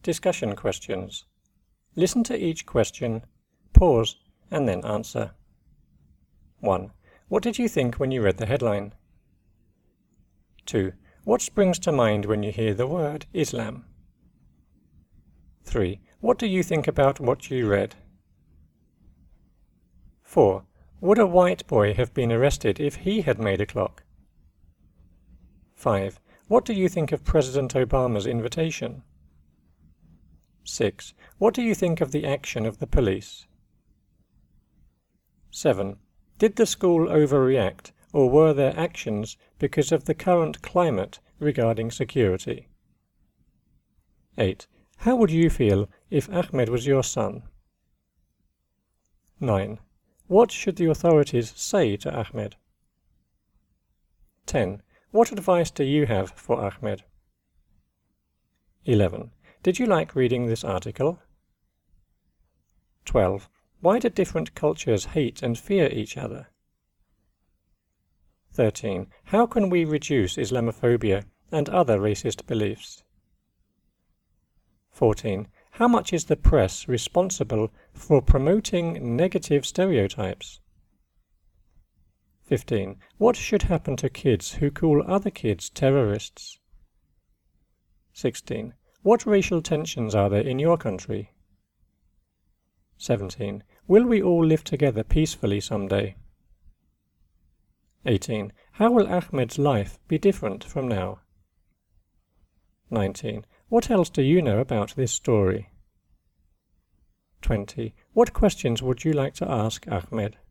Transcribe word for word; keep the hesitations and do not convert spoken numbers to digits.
discussion questions. Listen to each question, pause, and then answer. one. What did you think when you read the headline? two. What springs to mind when you hear the word Islam? three. What do you think about what you read? four. Would a white boy have been arrested if he had made a clock? five. What do you think of President Obama's invitation? six. What do you think of the action of the police? seven. Did the school overreact, or were their actions because of the current climate regarding security? eight. How would you feel if Ahmed was your son? nine. What should the authorities say to Ahmed? ten. What advice do you have for Ahmed? eleven. Did you like reading this article? twelve. Why do different cultures hate and fear each other? thirteen. How can we reduce Islamophobia and other racist beliefs? fourteen. How much is the press responsible for promoting negative stereotypes? fifteen. What should happen to kids who call other kids terrorists? sixteen. What racial tensions are there in your country? seventeen. Will we all live together peacefully someday? eighteen. How will Ahmed's life be different from now? nineteen. What else do you know about this story? twenty. What questions would you like to ask Ahmed?